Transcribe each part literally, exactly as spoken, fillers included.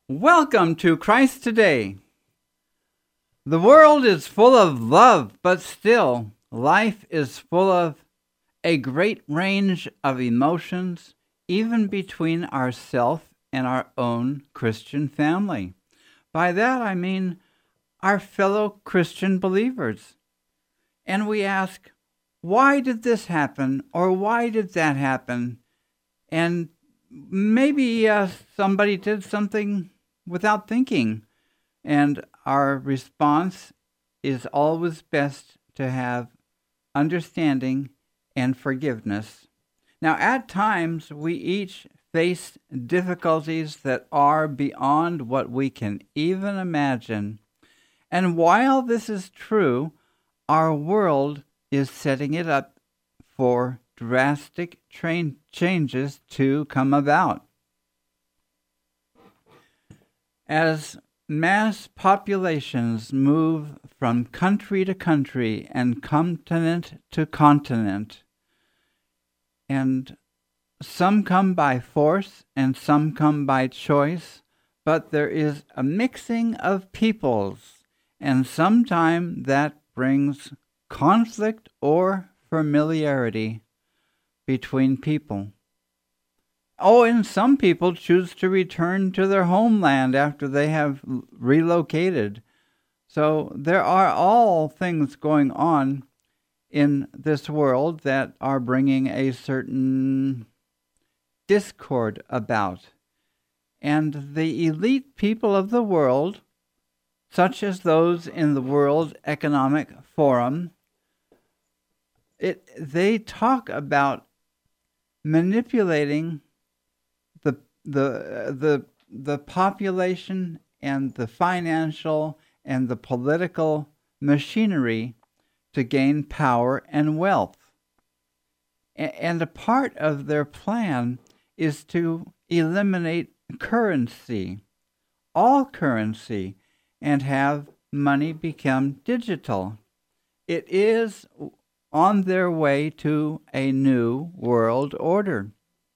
Welcome to Christ Today. The world is full of love, but still, life is full of a great range of emotions, even between ourselves and our own Christian family. By that I mean our fellow Christian believers. And we ask, why did this happen, or why did that happen? And maybe uh, somebody did something without thinking. And our response is always best to have understanding and forgiveness. Now, at times, we each face difficulties that are beyond what we can even imagine. And while this is true, our world is setting it up for drastic train changes to come about. As mass populations move from country to country and continent to continent, and some come by force and some come by choice, but there is a mixing of peoples, and sometimes that brings conflict or familiarity between people. Oh, and some people choose to return to their homeland after they have relocated. So there are all things going on in this world that are bringing a certain discord about. And the elite people of the world, such as those in the World Economic Forum, it, they talk about manipulating the the the the population and the financial and the political machinery to gain power and wealth. A- and a part of their plan is to eliminate currency, all currency, and have money become digital. It is on their way to a new world order.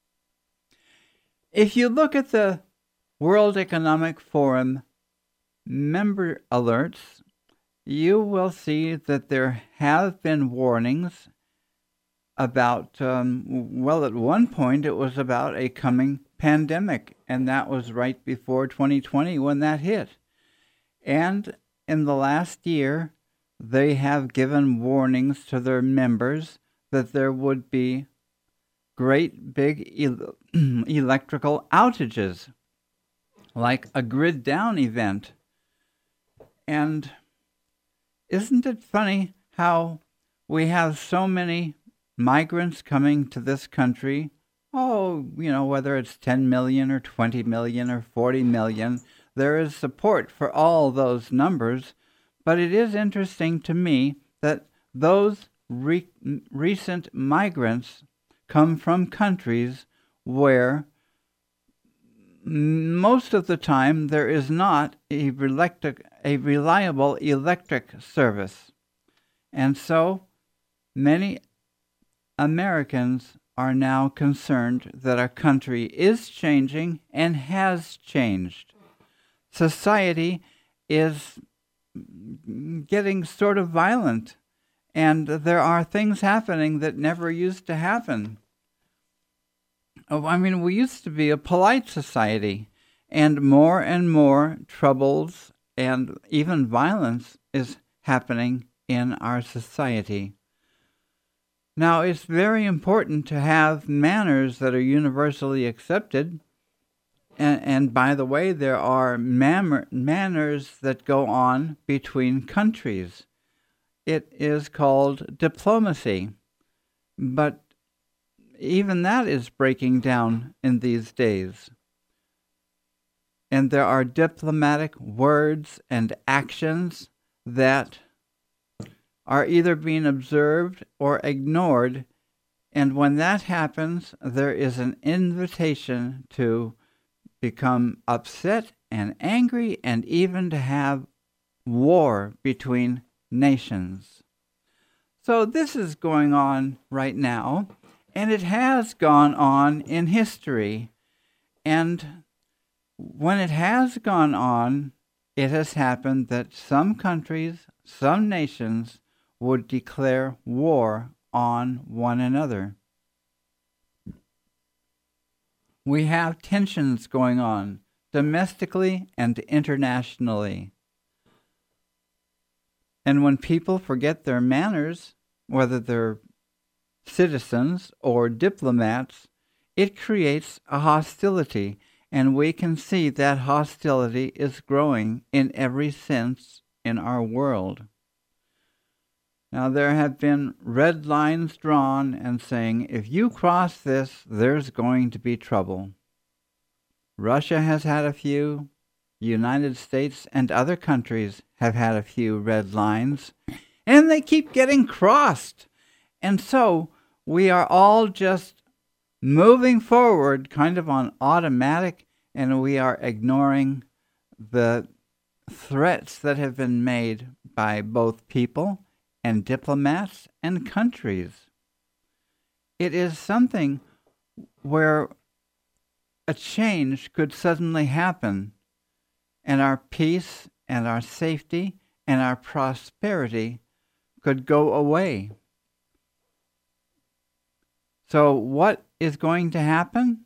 If you look at the World Economic Forum member alerts, you will see that there have been warnings about, um, well, at one point it was about a coming pandemic, and that was right before twenty twenty when that hit. And in the last year, they have given warnings to their members that there would be great big el- electrical outages, like a grid down event. And isn't it funny how we have so many migrants coming to this country? Oh, you know, whether it's ten million or twenty million or forty million, there is support for all those numbers. But it is interesting to me that those re- recent migrants come from countries where most of the time there is not a, electric, a reliable electric service. And so many Americans are now concerned that our country is changing and has changed. Society is getting sort of violent, and there are things happening that never used to happen. Oh, I mean, we used to be a polite society, and more and more troubles and even violence is happening in our society. Now, it's very important to have manners that are universally accepted. And, and by the way, there are man- manners that go on between countries. It is called diplomacy. But even that is breaking down in these days. And there are diplomatic words and actions that are either being observed or ignored. And when that happens, there is an invitation to become upset and angry and even to have war between nations. So this is going on right now, and it has gone on in history. And when it has gone on, it has happened that some countries, some nations would declare war on one another. We have tensions going on domestically and internationally. And when people forget their manners, whether they're citizens or diplomats, it creates a hostility, and we can see that hostility is growing in every sense in our world. Now, there have been red lines drawn and saying, if you cross this, there's going to be trouble. Russia has had a few. The United States and other countries have had a few red lines, and they keep getting crossed. And so we are all just moving forward kind of on automatic, and we are ignoring the threats that have been made by both people and diplomats and countries. It is something where a change could suddenly happen, and our peace and our safety and our prosperity could go away. So what is going to happen?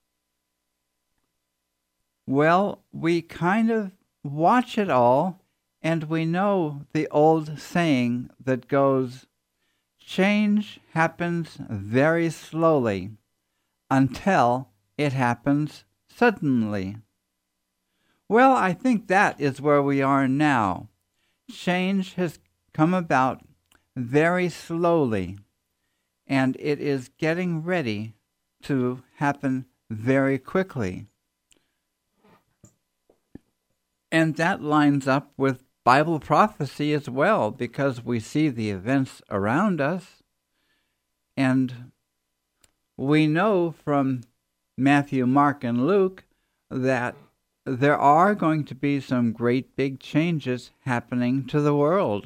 Well, we kind of watch it all, and we know the old saying that goes, change happens very slowly until it happens suddenly. Well, I think that is where we are now. Change has come about very slowly, and it is getting ready to happen very quickly. And that lines up with Bible prophecy as well, because we see the events around us, and we know from Matthew, Mark, and Luke that there are going to be some great big changes happening to the world.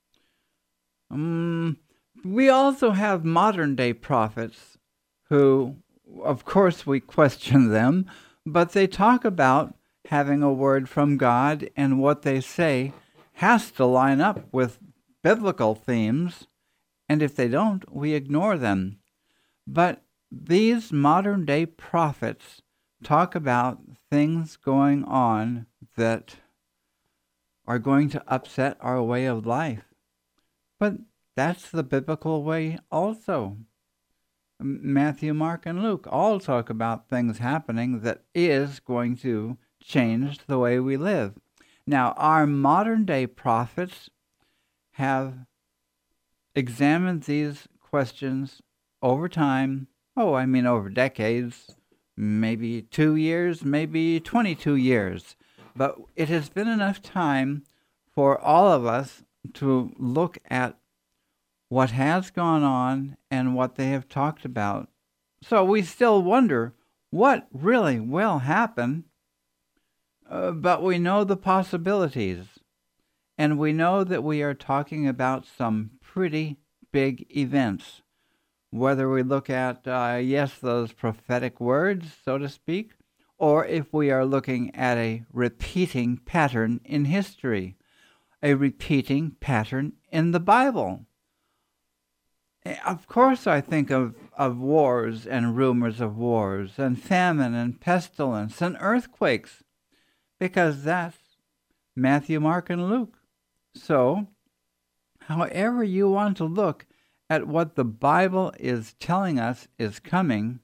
Um, we also have modern day prophets who, of course, we question them, but they talk about having a word from God, and what they say has to line up with biblical themes, and if they don't, we ignore them. But these modern day prophets talk about things going on that are going to upset our way of life. But that's the biblical way also. Matthew, Mark, and Luke all talk about things happening that is going to change the way we live. Now, our modern day prophets have examined these questions over time. Oh, I mean over decades, maybe two years, maybe twenty-two years. But it has been enough time for all of us to look at what has gone on and what they have talked about. So we still wonder what really will happen, uh, but we know the possibilities. And we know that we are talking about some pretty big events. Whether we look at, uh, yes, those prophetic words, so to speak, or if we are looking at a repeating pattern in history, a repeating pattern in the Bible. Of course, I think of, of wars and rumors of wars and famine and pestilence and earthquakes, because that's Matthew, Mark, and Luke. So, however you want to look at what the Bible is telling us is coming,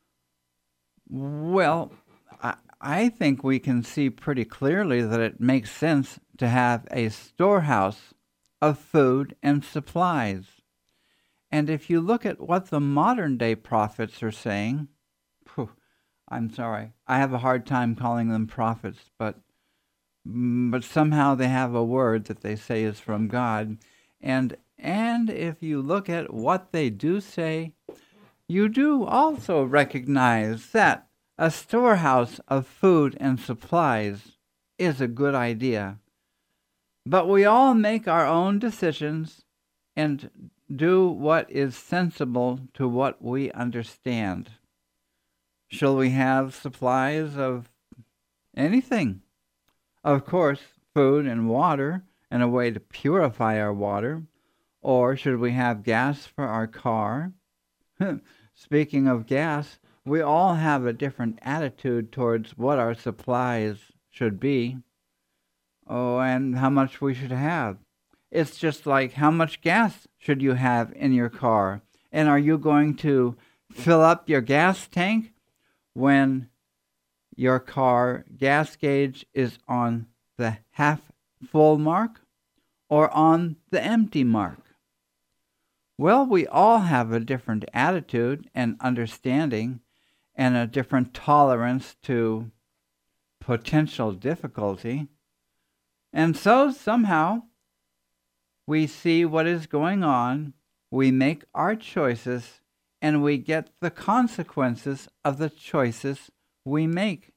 well, I, I think we can see pretty clearly that it makes sense to have a storehouse of food and supplies. And if you look at what the modern day prophets are saying, whew, I'm sorry, I have a hard time calling them prophets, but but somehow they have a word that they say is from God. And and if you look at what they do say, you do also recognize that a storehouse of food and supplies is a good idea. But we all make our own decisions and do what is sensible to what we understand. Shall we have supplies of anything. Of course, food and water, and a way to purify our water. Or should we have gas for our car? Speaking of gas, we all have a different attitude towards what our supplies should be. Oh, and how much we should have. It's just like, how much gas should you have in your car? And are you going to fill up your gas tank when your car gas gauge is on the half full mark or on the empty mark? Well, we all have a different attitude and understanding and a different tolerance to potential difficulty. And so somehow we see what is going on, we make our choices, and we get the consequences of the choices we make.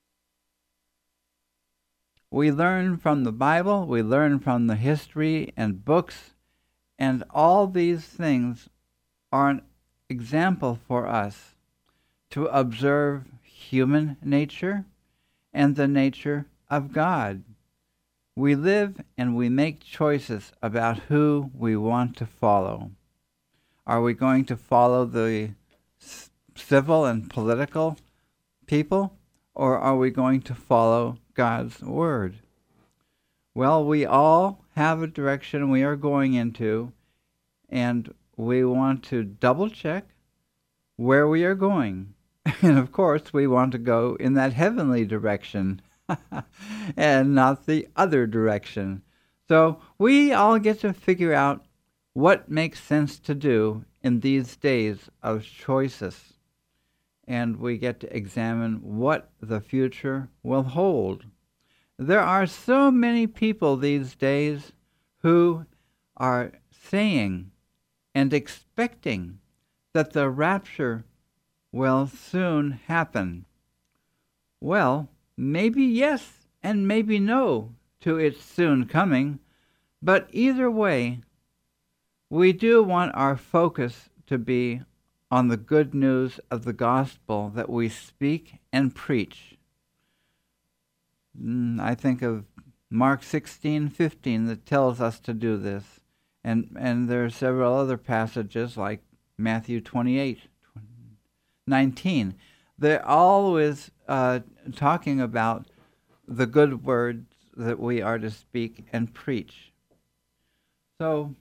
We learn from the Bible, we learn from the history and books, and all these things are an example for us to observe human nature and the nature of God. We live and we make choices about who we want to follow. Are we going to follow the c- civil and political people, or are we going to follow God's Word? Well, we all have a direction we are going into, and we want to double check where we are going. And of course, we want to go in that heavenly direction and not the other direction. So we all get to figure out what makes sense to do in these days of choices. And we get to examine what the future will hold. There are so many people these days who are saying and expecting that the rapture will soon happen. Well, maybe yes and maybe no to its soon coming, but either way, we do want our focus to be on the good news of the gospel that we speak and preach. I think of Mark sixteen fifteen that tells us to do this. And and there are several other passages like Matthew twenty-eight nineteen. They're always uh, talking about the good words that we are to speak and preach. So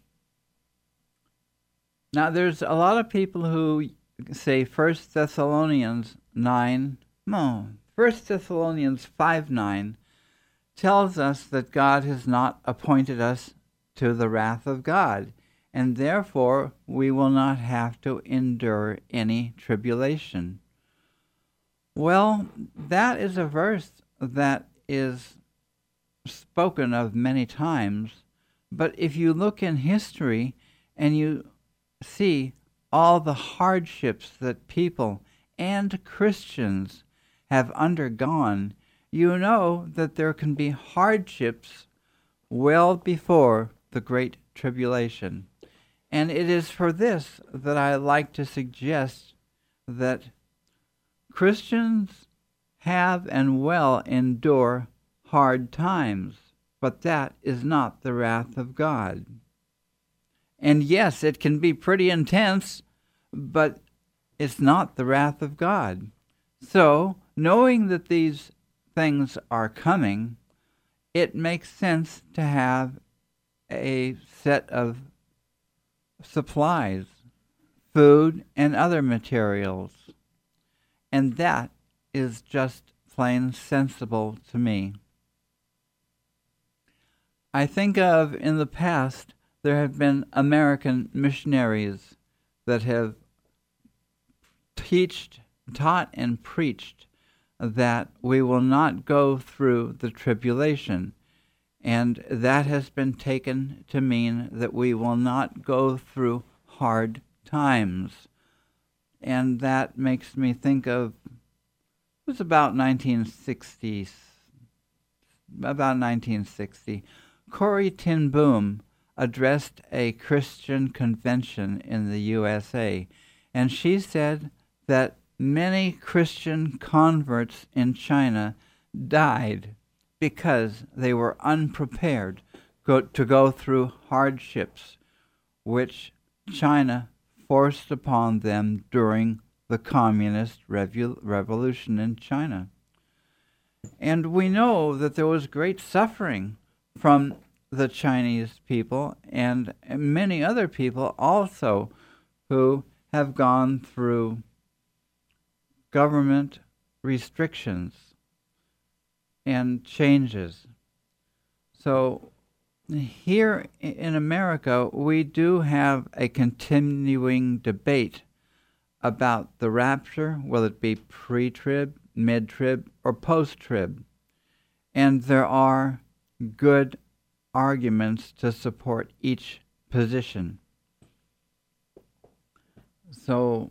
now there's a lot of people who say First Thessalonians nine, no, First Thessalonians five nine tells us that God has not appointed us to the wrath of God, and therefore we will not have to endure any tribulation. Well, that is a verse that is spoken of many times, but if you look in history and you see all the hardships that people and Christians have undergone, you know that there can be hardships well before the Great Tribulation. And it is for this that I like to suggest that Christians have and will endure hard times, but that is not the wrath of God. And yes, it can be pretty intense, but it's not the wrath of God. So, knowing that these things are coming, it makes sense to have a set of supplies, food, and other materials. And that is just plain sensible to me. I think of in the past, there have been American missionaries that have teached, taught and preached that we will not go through the tribulation. And that has been taken to mean that we will not go through hard times. And that makes me think of, it was about nineteen sixty, about nineteen sixty. Corrie ten Boom addressed a Christian convention in the U S A, and she said that many Christian converts in China died because they were unprepared go, to go through hardships which China forced upon them during the communist revu- revolution in China. And we know that there was great suffering from the Chinese people and many other people also who have gone through government restrictions and changes. So here in America, we do have a continuing debate about the rapture, will it be pre-trib, mid-trib, or post-trib? And there are good arguments to support each position. So,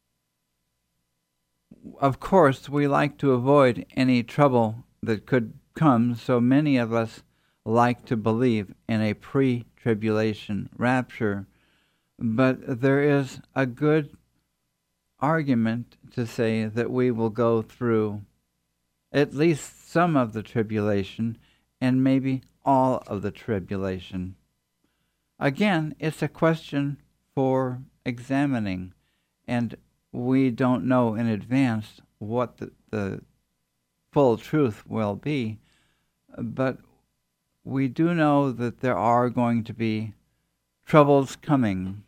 of course, we like to avoid any trouble that could come, so many of us like to believe in a pre-tribulation rapture, but there is a good argument to say that we will go through at least some of the tribulation and maybe all of the tribulation. Again, it's a question for examining, and we don't know in advance what the, the full truth will be, but we do know that there are going to be troubles coming,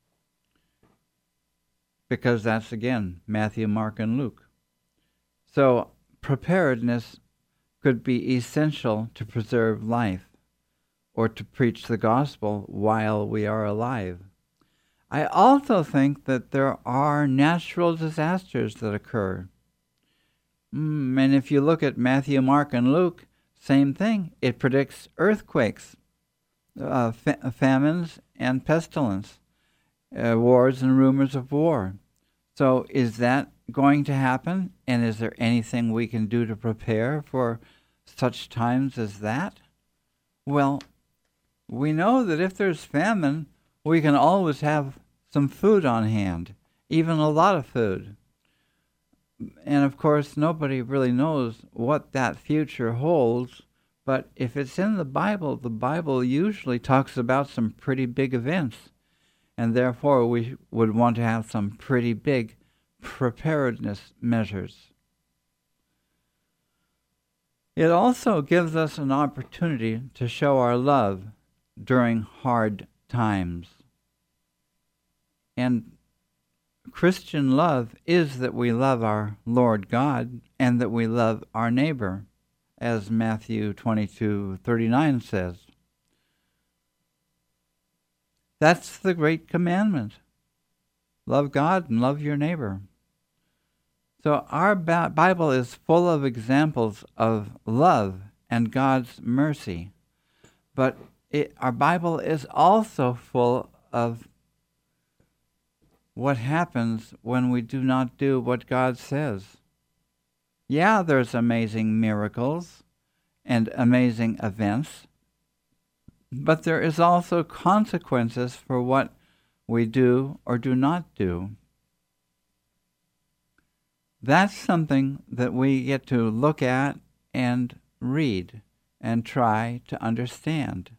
because that's, again, Matthew, Mark, and Luke. So preparedness could be essential to preserve life or to preach the gospel while we are alive. I also think that there are natural disasters that occur. Mm, and if you look at Matthew, Mark, and Luke, same thing. It predicts earthquakes, uh, fa- famines, and pestilence, uh, wars and rumors of war. So is that going to happen? And is there anything we can do to prepare for such times as that? Well, we know that if there's famine, we can always have some food on hand, even a lot of food. And of course, nobody really knows what that future holds, but if it's in the Bible, the Bible usually talks about some pretty big events, and therefore we would want to have some pretty big preparedness measures. It also gives us an opportunity to show our love during hard times. And Christian love is that we love our Lord God and that we love our neighbor, as Matthew twenty-two thirty-nine says. That's the great commandment. Love God and love your neighbor. So our Bible is full of examples of love and God's mercy. But it, our Bible is also full of what happens when we do not do what God says. Yeah, there's amazing miracles and amazing events, but there is also consequences for what we do or do not do. That's something that we get to look at and read and try to understand.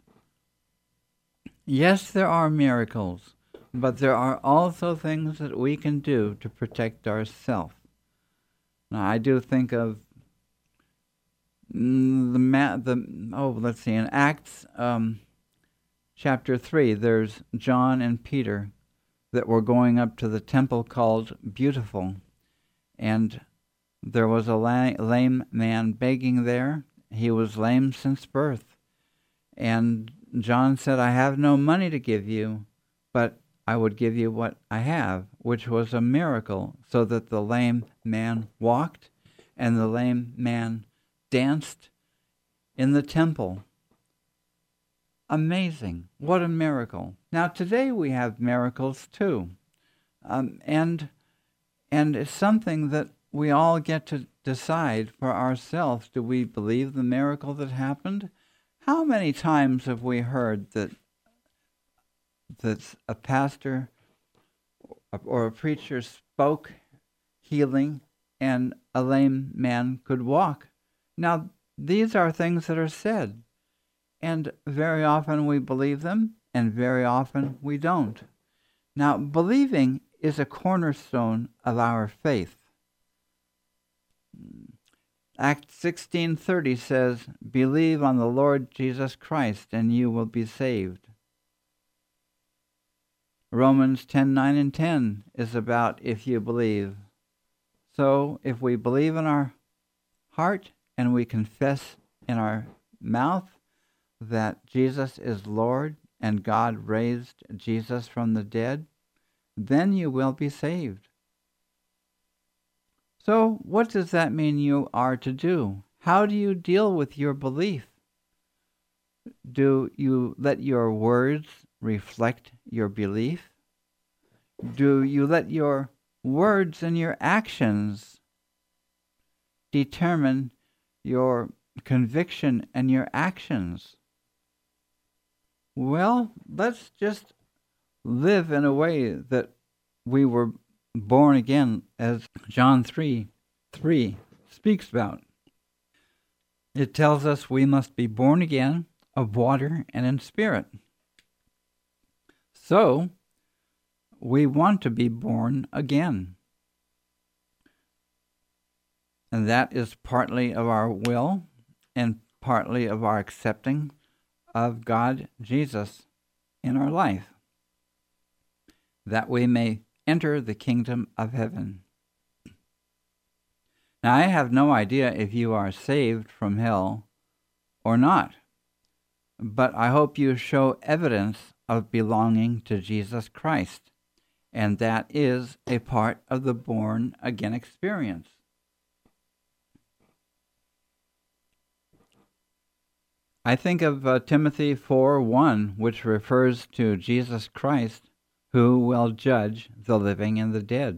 Yes, there are miracles, but there are also things that we can do to protect ourselves. Now, I do think of the, ma- the oh, let's see, in Acts um, chapter three, there's John and Peter that were going up to the temple called Beautiful, and there was a la- lame man begging there. He was lame since birth, and John said, "I have no money to give you, but I would give you what I have," which was a miracle, so that the lame man walked and the lame man danced in the temple. Amazing. What a miracle. Now, today we have miracles too. Um, and, and it's something that we all get to decide for ourselves. Do we believe the miracle that happened? How many times have we heard that that a pastor or a preacher spoke healing and a lame man could walk Now, these are things that are said, and very often we believe them, and very often we don't. Now, believing is a cornerstone of our faith. Acts sixteen thirty says, "Believe on the Lord Jesus Christ, and you will be saved." Romans ten nine and ten is about if you believe. So, if we believe in our heart and we confess in our mouth that Jesus is Lord and God raised Jesus from the dead, then you will be saved. So, what does that mean you are to do? How do you deal with your belief? Do you let your words reflect your belief? Do you let your words and your actions determine your conviction and your actions? Well, let's just live in a way that we were born again, as John three three speaks about. It tells us we must be born again of water and in spirit. So, we want to be born again. And that is partly of our will and partly of our accepting of God, Jesus, in our life, that we may enter the kingdom of heaven. Now, I have no idea if you are saved from hell or not, but I hope you show evidence of belonging to Jesus Christ, and that is a part of the born-again experience. I think of uh, Timothy four one, which refers to Jesus Christ, who will judge the living and the dead.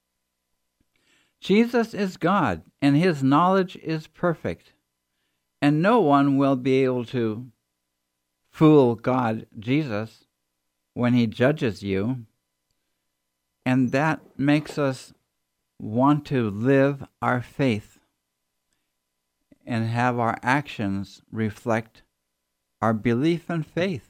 Jesus is God, and his knowledge is perfect, and no one will be able to fool God, Jesus, when he judges you, and that makes us want to live our faith and have our actions reflect our belief and faith.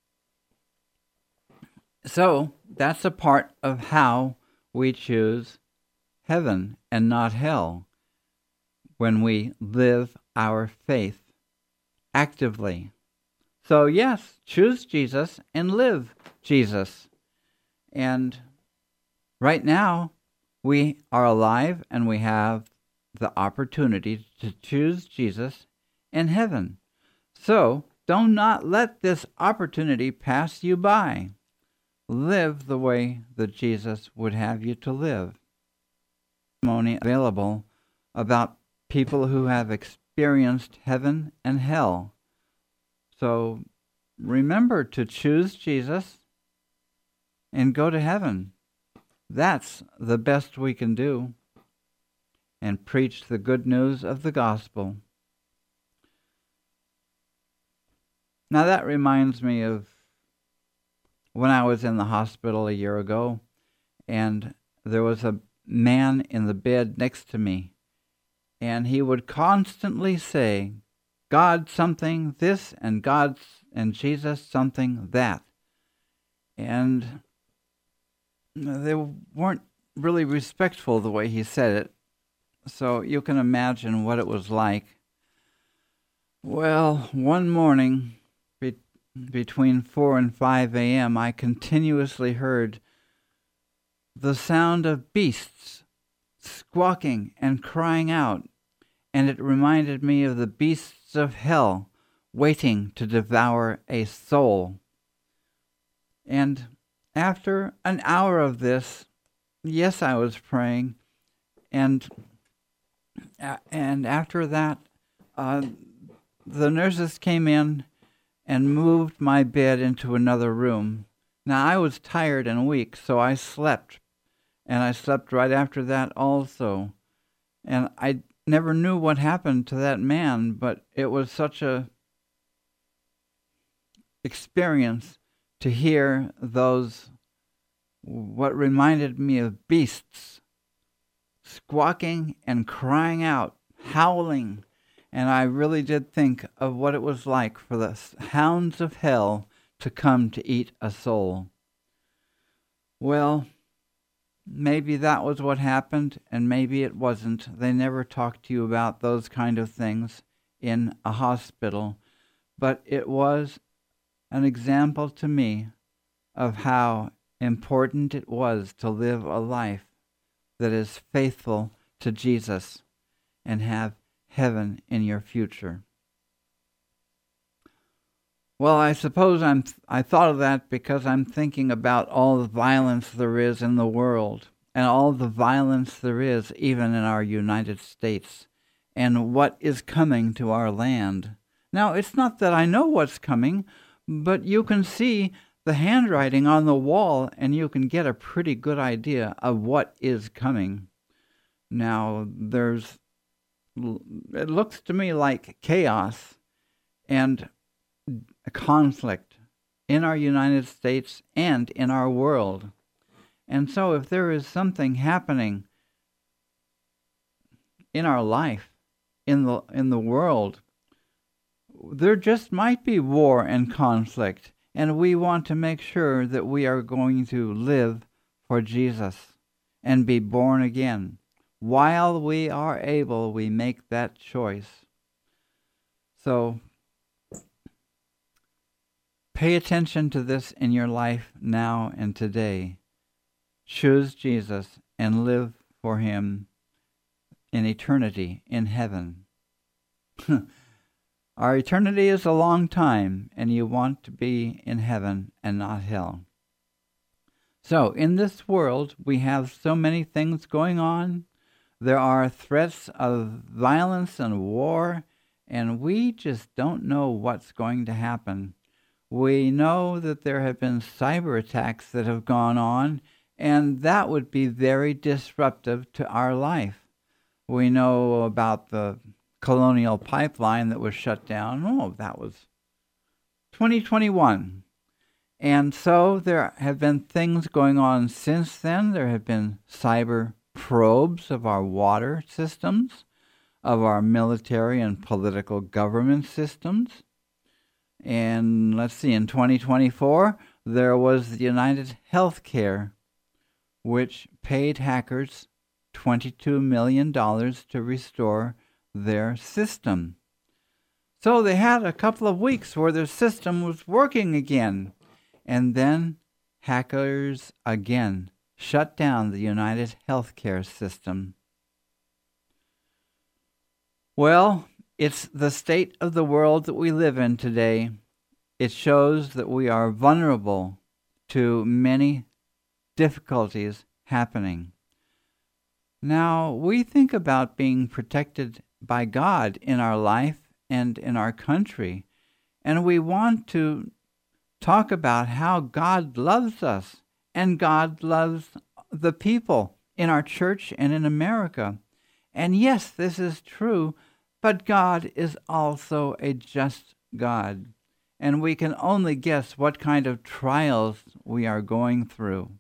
So, that's a part of how we choose heaven and not hell, when we live our faith actively. So, yes, choose Jesus and live Jesus. And right now, we are alive and we have the opportunity to choose Jesus in heaven. So, do not let this opportunity pass you by. Live the way that Jesus would have you to live. Testimony available about people who have experienced heaven and hell. So remember to choose Jesus and go to heaven. That's the best we can do, and preach the good news of the gospel. Now that reminds me of when I was in the hospital a year ago, and there was a man in the bed next to me, and he would constantly say, God something this, and God and Jesus something that. And they weren't really respectful the way he said it, so you can imagine what it was like. Well, one morning, be- between four and five a.m., I continuously heard the sound of beasts squawking and crying out, and it reminded me of the beasts of hell waiting to devour a soul. And after an hour of this, yes, I was praying, and uh, and after that, uh, the nurses came in and moved my bed into another room. Now, I was tired and weak, so I slept, and I slept right after that also. And I never knew what happened to that man, but it was such a experience to hear those, what reminded me of beasts, squawking and crying out, howling, And I really did think of what it was like for the hounds of hell to come to eat a soul. Well, maybe that was what happened, and maybe it wasn't. They never talked to you about those kind of things in a hospital, but it was an example to me of how important it was to live a life that is faithful to Jesus and have heaven in your future. Well, I suppose I'm I thought of that because I'm thinking about all the violence there is in the world and all the violence there is even in our United States and what is coming to our land. Now, it's not that I know what's coming, but you can see the handwriting on the wall and you can get a pretty good idea of what is coming. Now, there's it looks to me like chaos and a conflict in our United States and in our world. And so if there is something happening in our life, in the in the world, there just might be war and conflict, and we want to make sure that we are going to live for Jesus and be born again. While we are able, we make that choice. So pay attention to this in your life now and today. Choose Jesus and live for him in eternity in heaven. Our eternity is a long time, and you want to be in heaven and not hell. So, in this world, we have so many things going on. There are threats of violence and war, and we just don't know what's going to happen. We know that there have been cyber attacks that have gone on, and that would be very disruptive to our life. We know about the Colonial Pipeline that was shut down. Oh, that was twenty twenty-one. And so there have been things going on since then. There have been cyber probes of our water systems, of our military and political government systems. And let's see, in twenty twenty-four, there was the United Healthcare, which paid hackers twenty-two million dollars to restore their system. So they had a couple of weeks where their system was working again. And then hackers again shut down the United Healthcare system. Well, it's the state of the world that we live in today. It shows that we are vulnerable to many difficulties happening. Now, we think about being protected by God in our life and in our country, and we want to talk about how God loves us and God loves the people in our church and in America. And yes, this is true, but God is also a just God, and we can only guess what kind of trials we are going through.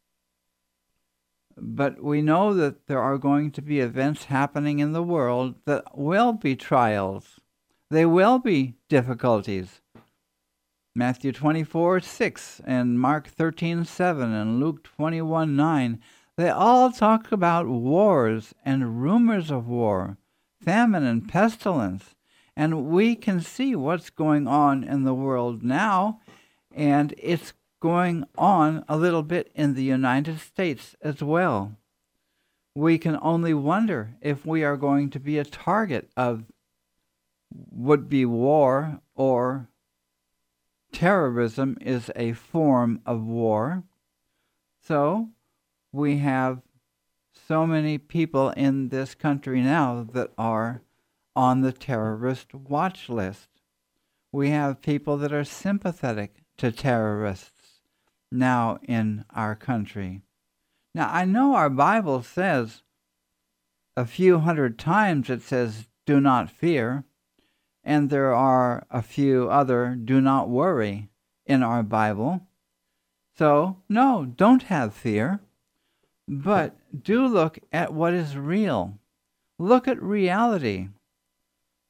But we know that there are going to be events happening in the world that will be trials. They will be difficulties. Matthew twenty-four six and Mark thirteen seven and Luke twenty-one nine, they all talk about wars and rumors of war, famine and pestilence. And we can see what's going on in the world now, and it's going on a little bit in the United States as well. We can only wonder if we are going to be a target of would-be war, or terrorism is a form of war. So we have so many people in this country now that are on the terrorist watch list. We have people that are sympathetic to terrorists now in our country. Now, I know our Bible says a few hundred times it says, do not fear, and there are a few other do not worry in our Bible. So, no, don't have fear, but do look at what is real. Look at reality.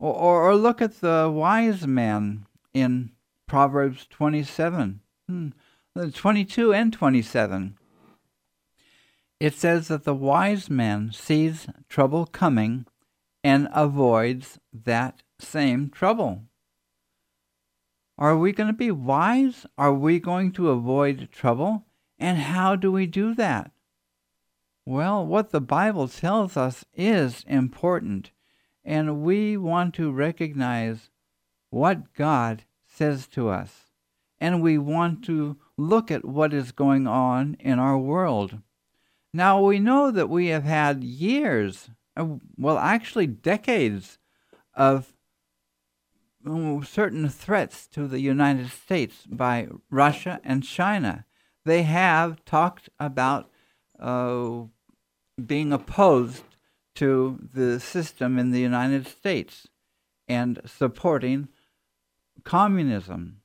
Or, or, or look at the wise man in Proverbs twenty-seven, hmm, twenty-two and twenty-seven. It says that the wise man sees trouble coming and avoids that same trouble. Are we going to be wise? Are we going to avoid trouble? And how do we do that? Well, what the Bible tells us is important, and we want to recognize what God says to us, and we want to look at what is going on in our world. Now, we know that we have had years, well, actually decades, of certain threats to the United States by Russia and China. They have talked about uh, being opposed to the system in the United States and supporting communism.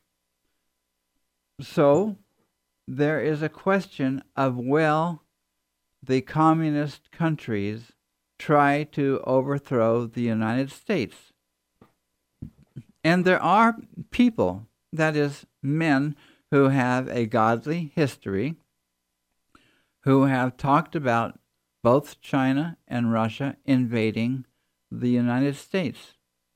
So there is a question of, will the communist countries try to overthrow the United States? And there are people, that is, men who have a godly history, who have talked about both China and Russia invading the United States.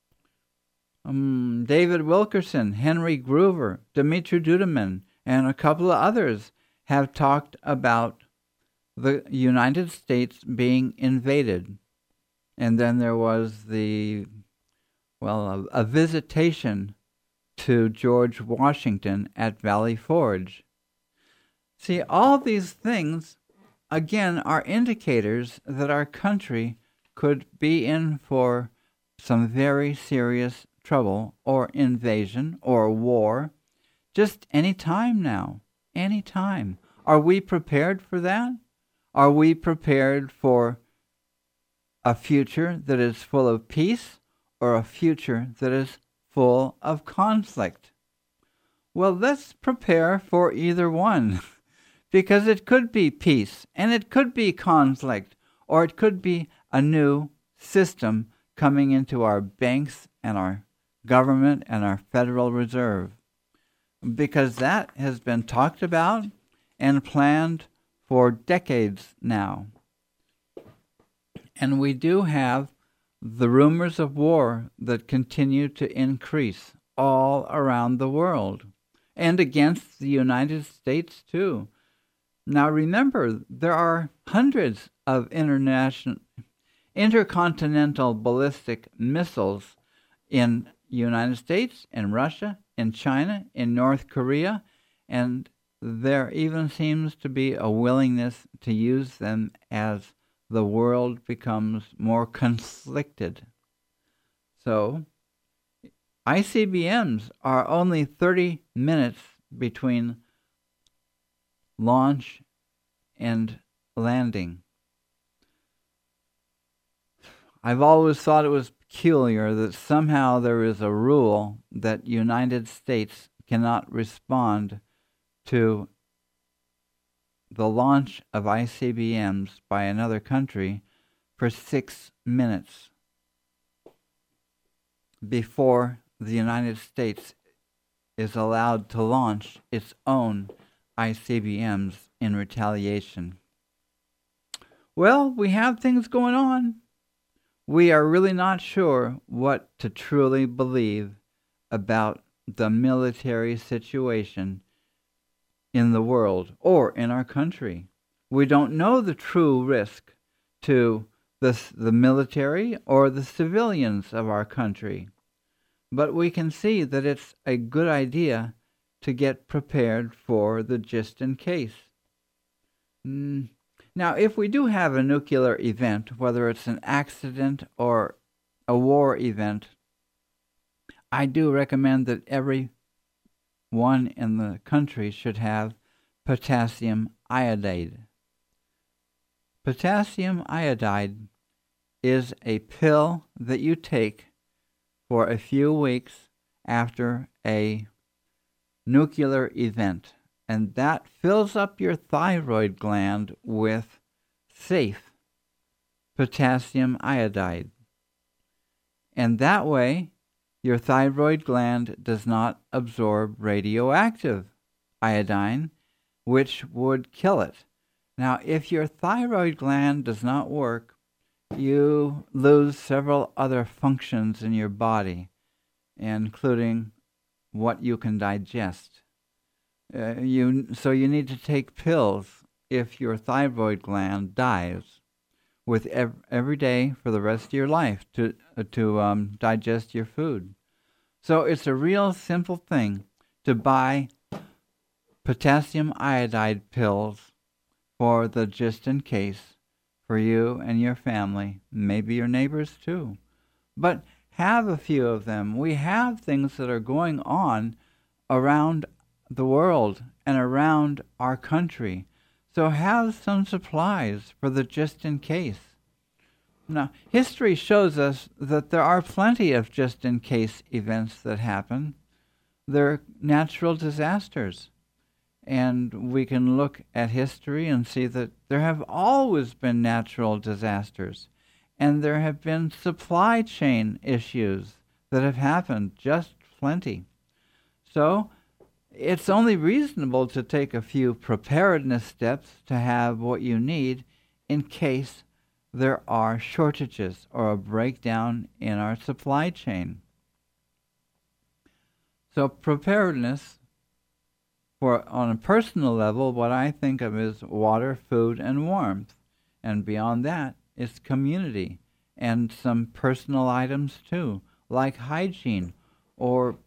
Um, David Wilkerson, Henry Groover, Dimitri Duduman, and a couple of others have talked about the United States being invaded. And then there was the, well, a, a visitation to George Washington at Valley Forge. See, all these things, again, are indicators that our country could be in for some very serious trouble or invasion or war just any time now, any time. Are we prepared for that? Are we prepared for a future that is full of peace or a future that is full of conflict? Well, let's prepare for either one, because it could be peace and it could be conflict, or it could be a new system coming into our banks and our government and our Federal Reserve, because that has been talked about and planned for decades now. And we do have the rumors of war that continue to increase all around the world, and against the United States too. Now remember, there are hundreds of international, intercontinental ballistic missiles in the United States, in Russia, in China, in North Korea, and there even seems to be a willingness to use them as the world becomes more conflicted. So, I C B Ms are only thirty minutes between launch and landing. I've always thought it was peculiar that somehow there is a rule that United States cannot respond to the launch of I C B Ms by another country for six minutes before the United States is allowed to launch its own I C B Ms in retaliation. Well, we have things going on. We are really not sure what to truly believe about the military situation in the world or in our country. We don't know the true risk to the, the military or the civilians of our country, but we can see that it's a good idea to get prepared for the just in case. Mm. Now, if we do have a nuclear event, whether it's an accident or a war event, I do recommend that every one in the country should have potassium iodide. Potassium iodide is a pill that you take for a few weeks after a nuclear event, and that fills up your thyroid gland with safe potassium iodide. And that way, your thyroid gland does not absorb radioactive iodine, which would kill it. Now, if your thyroid gland does not work, you lose several other functions in your body, including what you can digest. Uh, you, so you need to take pills if your thyroid gland dies, with ev- every day for the rest of your life to uh, to um, digest your food. So it's a real simple thing to buy potassium iodide pills for the just in case for you and your family, maybe your neighbors too. But have a few of them. We have things that are going on around the world and around our country. So have some supplies for the just in case. Now, history shows us that there are plenty of just in case events that happen. They're natural disasters. And we can look at history and see that there have always been natural disasters. And there have been supply chain issues that have happened, just plenty. So it's only reasonable to take a few preparedness steps to have what you need in case there are shortages or a breakdown in our supply chain. So preparedness, for on a personal level, what I think of is water, food, and warmth. And beyond that, it's community and some personal items too, like hygiene or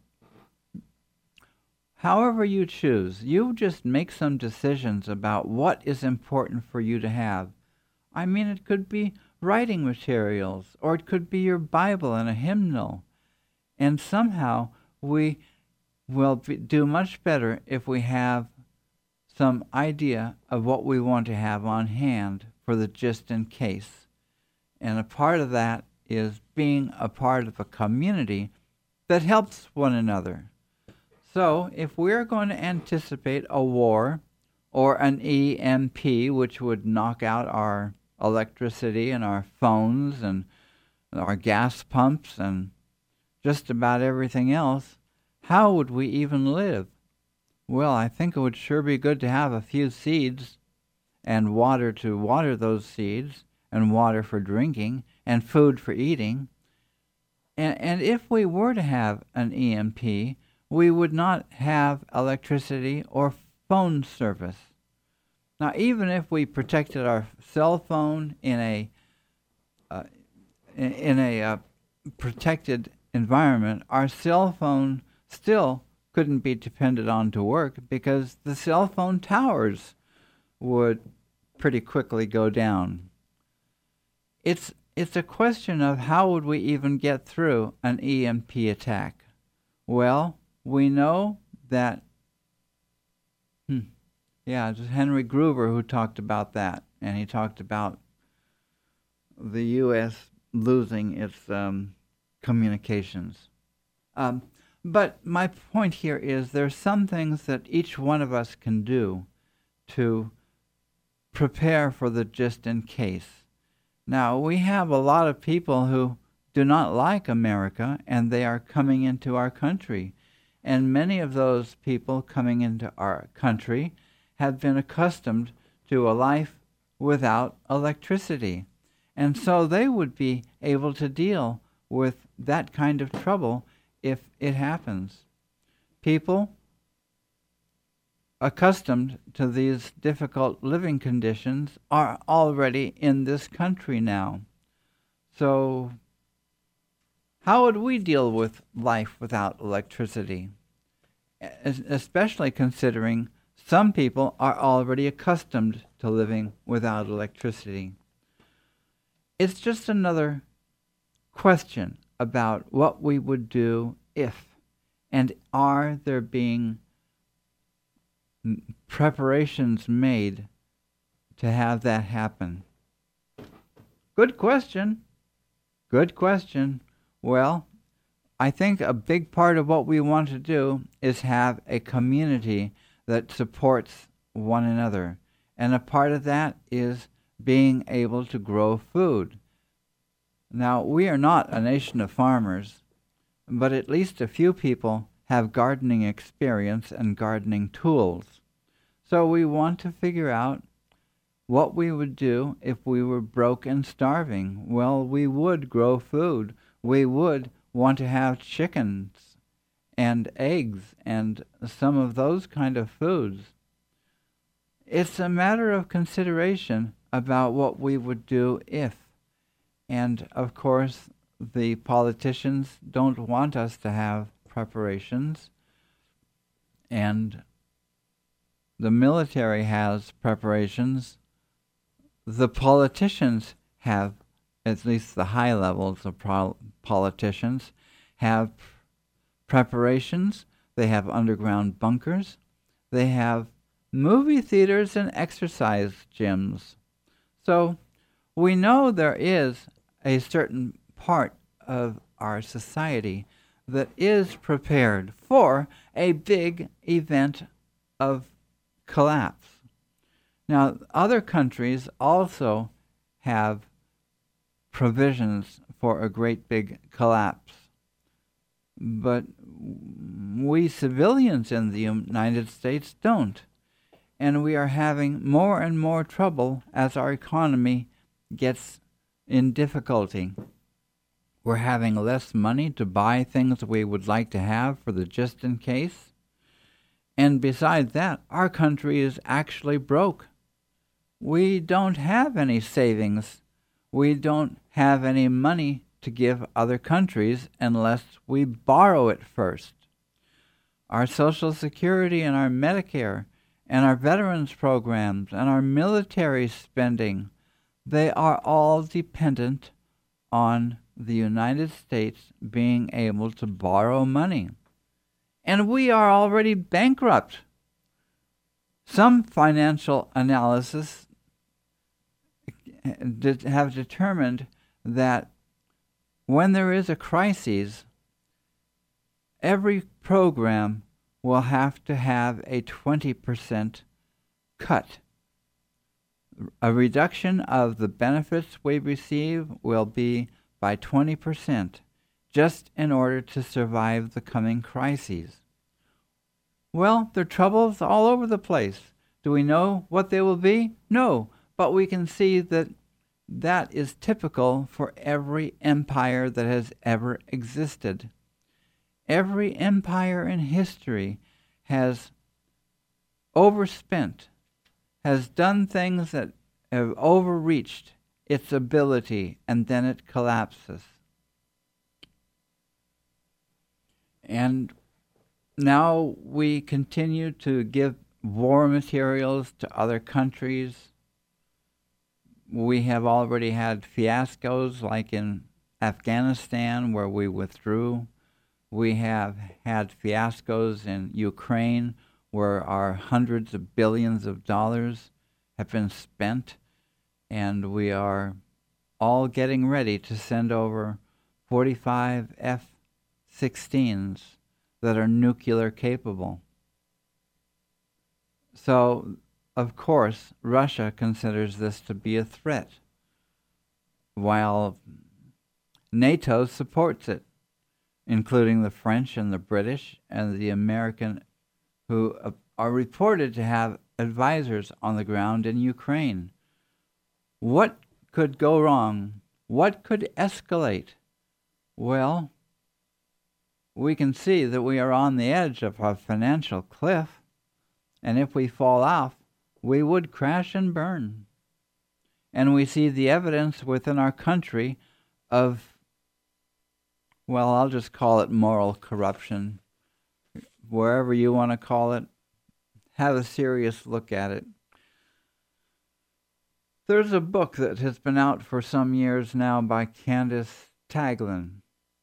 however you choose. You just make some decisions about what is important for you to have. I mean, it could be writing materials, or it could be your Bible and a hymnal. And somehow we will be, do much better if we have some idea of what we want to have on hand for the just in case. And a part of that is being a part of a community that helps one another. So if we're going to anticipate a war or an E M P, which would knock out our electricity and our phones and our gas pumps and just about everything else, how would we even live? Well, I think it would sure be good to have a few seeds and water to water those seeds and water for drinking and food for eating. And, and if we were to have an E M P, we would not have electricity or phone service. Now, even if we protected our cell phone in a uh, in, in a uh, protected environment, our cell phone still couldn't be depended on to work because the cell phone towers would pretty quickly go down. It's it's a question of how would we even get through an E M P attack? Well, we know that hmm, yeah, it was Henry Gruver who talked about that, and he talked about the U S losing its um, communications. Um, but my point here is there's some things that each one of us can do to prepare for the just in case. Now, we have a lot of people who do not like America, and they are coming into our country. And many of those people coming into our country have been accustomed to a life without electricity. And so they would be able to deal with that kind of trouble if it happens. People accustomed to these difficult living conditions are already in this country now. So how would we deal with life without electricity? Especially considering some people are already accustomed to living without electricity. It's just another question about what we would do if, and are there being preparations made to have that happen? Good question. Good question. Well, I think a big part of what we want to do is have a community that supports one another. And a part of that is being able to grow food. Now, we are not a nation of farmers, but at least a few people have gardening experience and gardening tools. So we want to figure out what we would do if we were broke and starving. Well, we would grow food. We would want to have chickens and eggs and some of those kind of foods. It's a matter of consideration about what we would do if. And of course, the politicians don't want us to have preparations, and the military has preparations. The politicians have, at least the high levels of pro- politicians, have preparations. They have underground bunkers. They have movie theaters and exercise gyms. So we know there is a certain part of our society that is prepared for a big event of collapse. Now, other countries also have provisions for a great big collapse, but we civilians in the United States don't, and we are having more and more trouble as our economy gets in difficulty. We're having less money to buy things we would like to have for the just in case. And besides that, our country is actually broke. We don't have any savings. We don't have any money to give other countries unless we borrow it first. Our Social Security and our Medicare and our veterans programs and our military spending, they are all dependent on the United States being able to borrow money. And we are already bankrupt. Some financial analysis have determined that when there is a crisis, every program will have to have a twenty percent cut. A reduction of the benefits we receive will be by twenty percent, just in order to survive the coming crises. Well, there are troubles all over the place. Do we know what they will be? No, but we can see that that is typical for every empire that has ever existed. Every empire in history has overspent, has done things that have overreached its ability, and then it collapses. And now we continue to give war materials to other countries. We have already had fiascos like in Afghanistan where we withdrew. We have had fiascos in Ukraine where our hundreds of billions of dollars have been spent, and we are all getting ready to send over forty-five F sixteens that are nuclear capable. So, of course, Russia considers this to be a threat, while NATO supports it, including the French and the British and the American, who are reported to have advisors on the ground in Ukraine. What could go wrong? What could escalate? Well, we can see that we are on the edge of a financial cliff, and if we fall off, we would crash and burn. And we see the evidence within our country of, well, I'll just call it moral corruption. Wherever you want to call it, have a serious look at it. There's a book that has been out for some years now by Candace Taglin,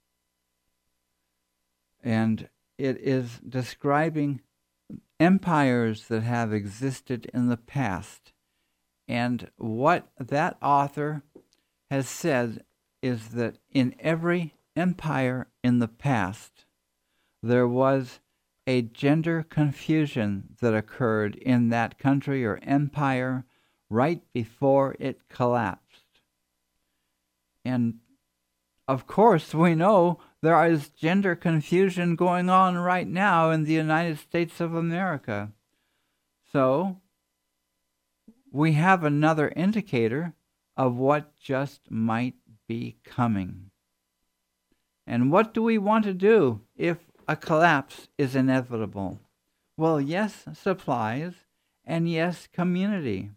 and it is describing empires that have existed in the past. And what that author has said is that in every empire in the past, there was a gender confusion that occurred in that country or empire right before it collapsed. And of course, we know there is gender confusion going on right now in the United States of America. So, we have another indicator of what just might be coming. And what do we want to do if a collapse is inevitable? Well, yes, supplies, and yes, community.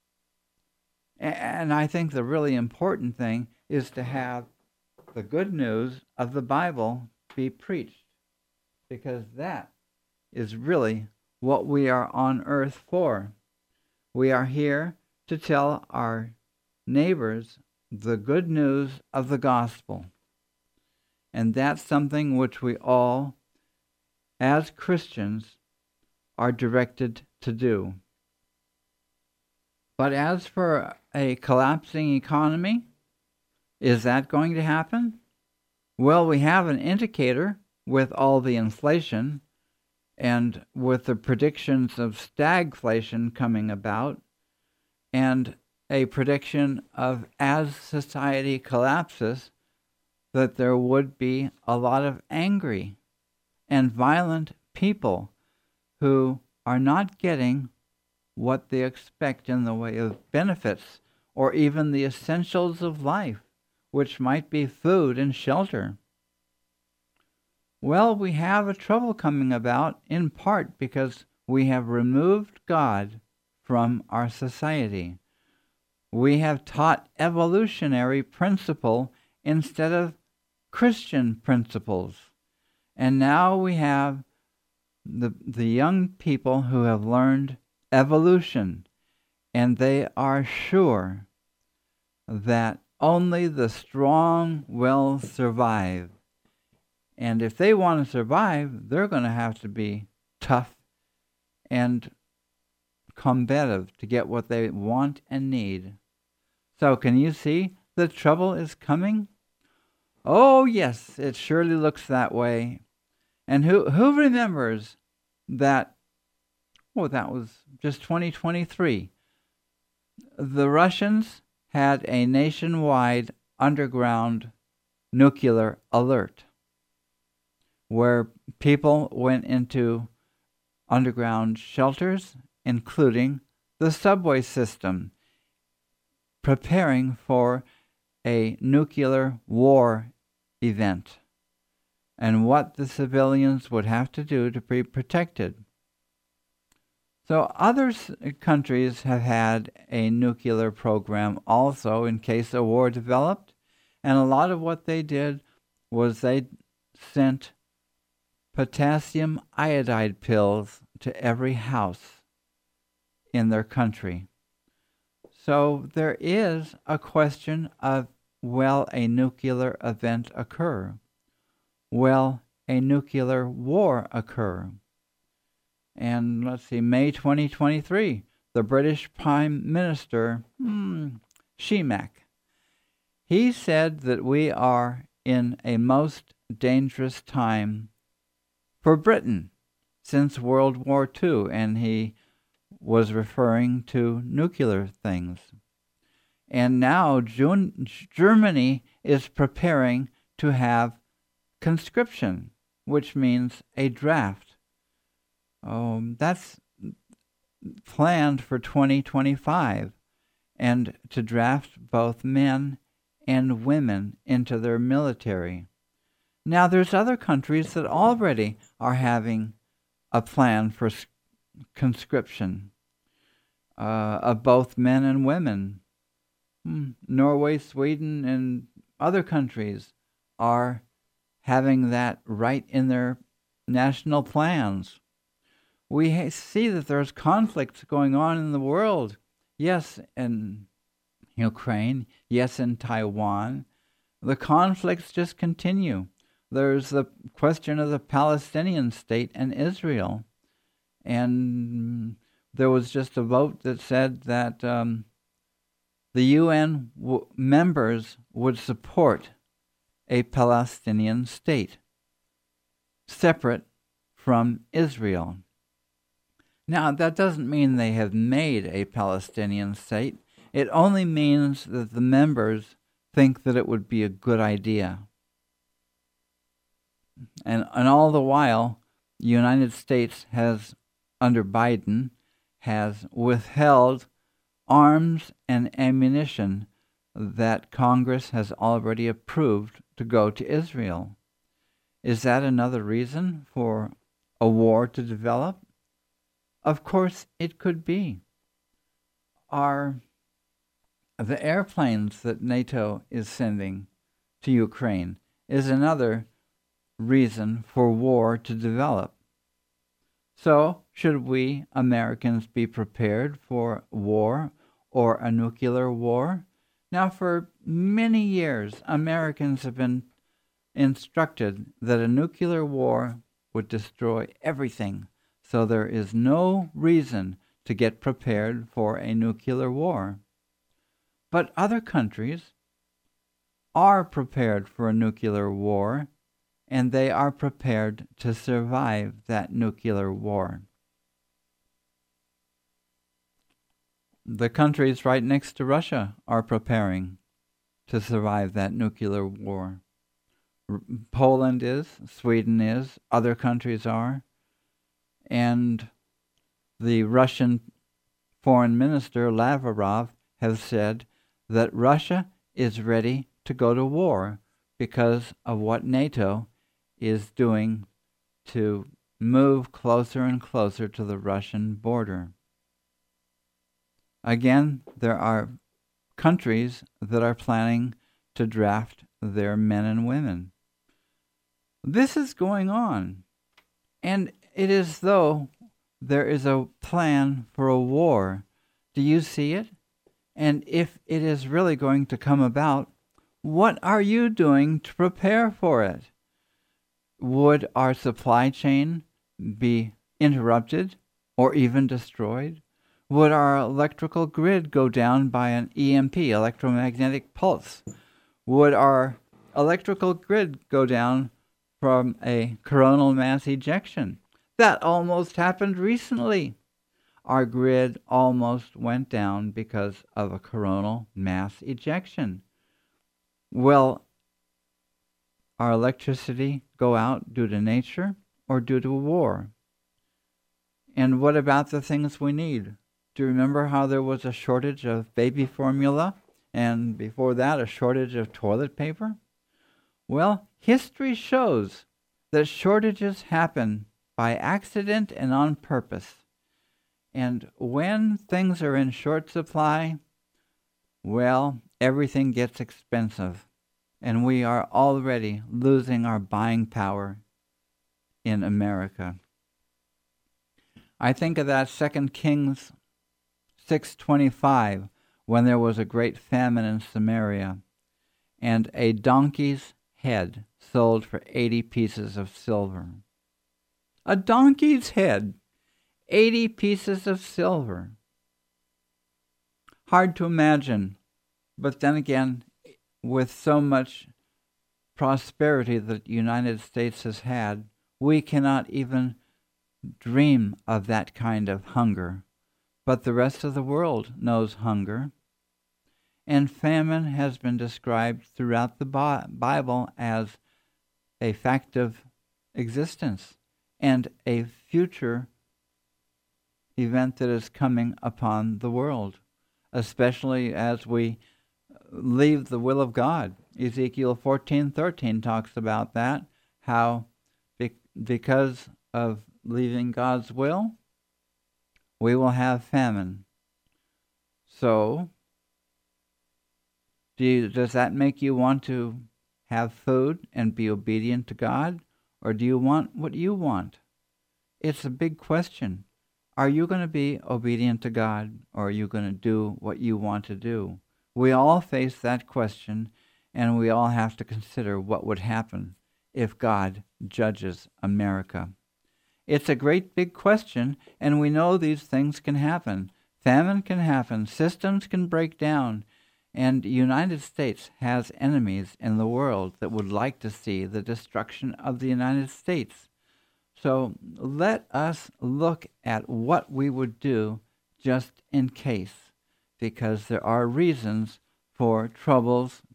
And I think the really important thing is to have the good news of the Bible be preached, because that is really what we are on earth for. We are here to tell our neighbors the good news of the gospel. And that's something which we all, as Christians, are directed to do. But as for a collapsing economy, is that going to happen? Well, we have an indicator with all the inflation and with the predictions of stagflation coming about, and a prediction of, as society collapses, that there would be a lot of angry and violent people who are not getting what they expect in the way of benefits or even the essentials of life, which might be food and shelter. Well, we have a trouble coming about in part because we have removed God from our society. We have taught evolutionary principle instead of Christian principles. And now we have the, the young people who have learned evolution, and they are sure that only the strong will survive. And if they want to survive, they're going to have to be tough and combative to get what they want and need. So can you see the trouble is coming? Oh, yes, it surely looks that way. And who who remembers that, oh, that was just twenty twenty-three. The Russians had a nationwide underground nuclear alert where people went into underground shelters, including the subway system, preparing for a nuclear war event and what the civilians would have to do to be protected. So other countries have had a nuclear program also in case a war developed, and a lot of what they did was they sent potassium iodide pills to every house in their country. So there is a question of, will a nuclear event occur? Will a nuclear war occur? And let's see, May twenty twenty-three, the British Prime Minister, hmm, Shemak, he said that we are in a most dangerous time for Britain since World War Two, and he was referring to nuclear things. And now June, Germany is preparing to have conscription, which means a draft. Um, that's planned for twenty twenty-five, and to draft both men and women into their military. Now, there's other countries that already are having a plan for conscription uh, of both men and women. Hmm. Norway, Sweden, and other countries are having that right in their national plans. We see that there's conflicts going on in the world. Yes, in Ukraine. Yes, in Taiwan. The conflicts just continue. There's the question of the Palestinian state and Israel. And there was just a vote that said that um, the U N w- members would support a Palestinian state, separate from Israel. Now, that doesn't mean they have made a Palestinian state. It only means that the members think that it would be a good idea. And, and all the while, the United States has, under Biden, has withheld arms and ammunition that Congress has already approved to go to Israel. Is that another reason for a war to develop? Of course it could be. Are the airplanes that NATO is sending to Ukraine is another reason for war to develop. So, should we Americans be prepared for war or a nuclear war? Now, for many years, Americans have been instructed that a nuclear war would destroy everything, so there is no reason to get prepared for a nuclear war. But other countries are prepared for a nuclear war, and they are prepared to survive that nuclear war. The countries right next to Russia are preparing to survive that nuclear war. R- Poland is, Sweden is, other countries are, and the Russian Foreign Minister Lavrov has said that Russia is ready to go to war because of what NATO is doing to move closer and closer to the Russian border. Again, there are countries that are planning to draft their men and women. This is going on, and it is though there is a plan for a war. Do you see it? And if it is really going to come about, what are you doing to prepare for it? Would our supply chain be interrupted or even destroyed? Would our electrical grid go down by an E M P, electromagnetic pulse? Would our electrical grid go down from a coronal mass ejection? That almost happened recently. Our grid almost went down because of a coronal mass ejection. Will our electricity go out due to nature or due to war? And what about the things we need? Do you remember how there was a shortage of baby formula and before that a shortage of toilet paper? Well, history shows that shortages happen by accident and on purpose. And when things are in short supply, well, everything gets expensive. And we are already losing our buying power in America. I think of that Second Kings six twenty-five, when there was a great famine in Samaria, and a donkey's head sold for eighty pieces of silver. A donkey's head, eighty pieces of silver. Hard to imagine, but then again, with so much prosperity that the United States has had, we cannot even dream of that kind of hunger. But the rest of the world knows hunger. And famine has been described throughout the Bible as a fact of existence and a future event that is coming upon the world, especially as we leave the will of God. Ezekiel fourteen thirteen talks about that, how be- because of leaving God's will, we will have famine. So, do you, does that make you want to have food and be obedient to God? Or do you want what you want? It's a big question. Are you going to be obedient to God, or are you going to do what you want to do? We all face that question, and we all have to consider what would happen if God judges America. It's a great big question, and we know these things can happen. Famine can happen, systems can break down, and the United States has enemies in the world that would like to see the destruction of the United States. So let us look at what we would do just in case, because there are reasons for troubles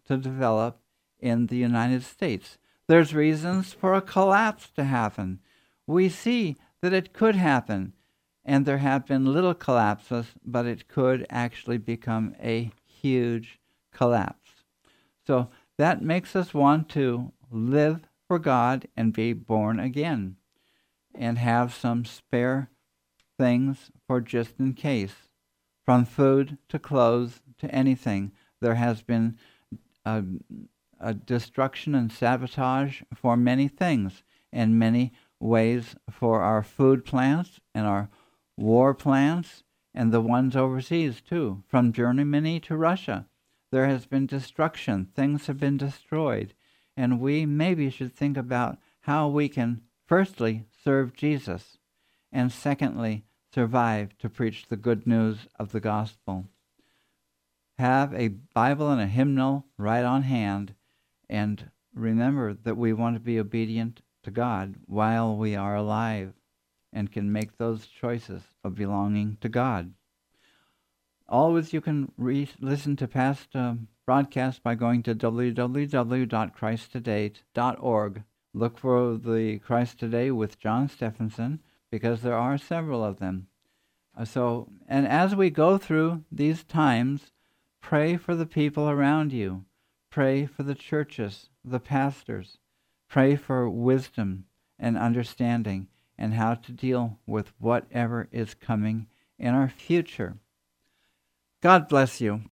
to develop in the United States. There's reasons for a collapse to happen. We see that it could happen, and there have been little collapses, but it could actually become a huge collapse. So that makes us want to live for God and be born again and have some spare things for just in case. From food to clothes to anything, there has been a, a destruction and sabotage for many things, and many ways for our food plants and our war plants and the ones overseas too. From Germany to Russia, there has been destruction. Things have been destroyed. And we maybe should think about how we can, firstly, serve Jesus, and secondly, survive to preach the good news of the gospel. Have a Bible and a hymnal right on hand, and remember that we want to be obedient to God while we are alive and can make those choices of belonging to God. Always you can re- listen to past uh, broadcasts by going to w w w dot christ today dot org. Look for the Christ Today with John Stephenson, because there are several of them. Uh, so, and as we go through these times, pray for the people around you. Pray for the churches, the pastors. Pray for wisdom and understanding and how to deal with whatever is coming in our future. God bless you.